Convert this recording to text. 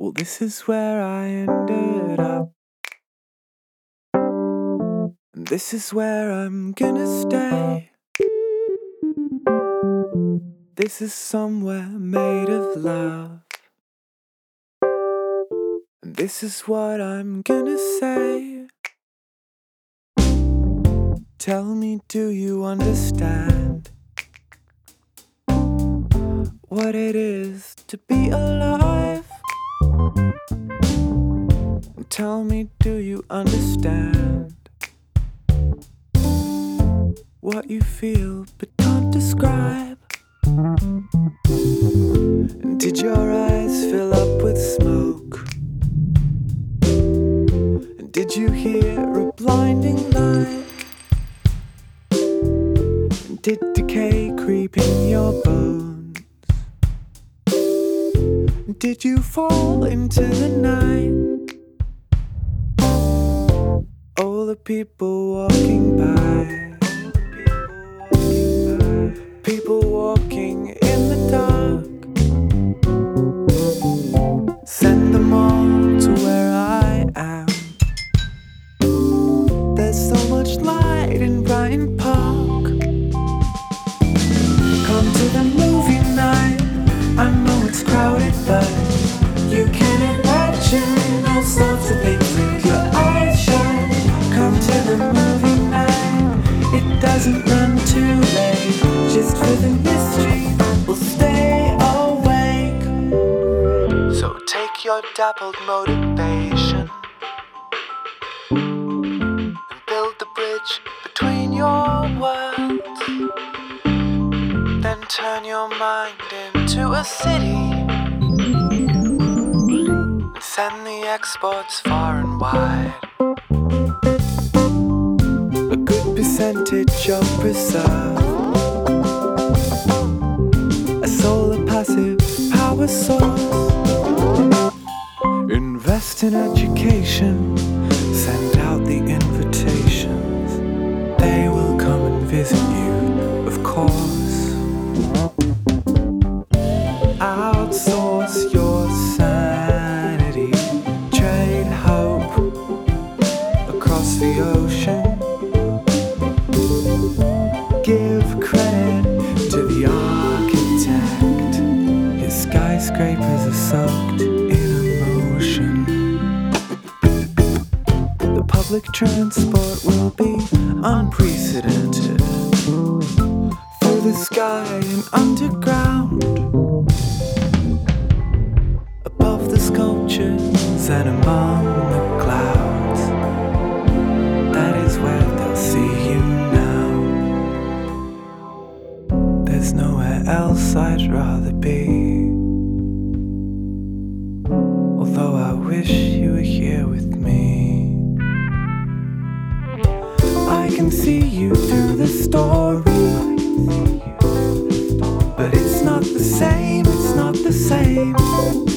Well, this is where I ended up, and this is where I'm gonna stay. This is somewhere made of love, and this is what I'm gonna say. Tell me, do you understand what it is to be alive? Tell me, do you understand what you feel but can't describe? And did your eyes fill up with smoke? And did you hear a blinding light? And did decay creep in your bones? And did you fall into the night? All the people walking by, people walking in the dark. Send them all to where I am. There's so much light in Bryant Park. Come to the movie night. I know it's crowded, but you can imagine all sorts of things with your eyes shut. Come to the movie night. It doesn't run too late. Just for the mystery, we'll stay awake. So take your dappled motivation and build the bridge between your worlds. Then turn your mind into a city and send the exports far and wide. A good percentage of reserve, a solar passive power source. Invest in education, send out the invitations. They will come and visit you, of course. Outsource your sanity, trade hope across the ocean. Give credit to the architect. His skyscrapers are soaked in emotion. The public transport will be unprecedented. Through the sky and underground, above the sculptures and among the clouds. That is where they'll see you now. There's nowhere else I'd rather be. Although I wish you were here with me. I can see you through the story, but it's not the same, it's not the same.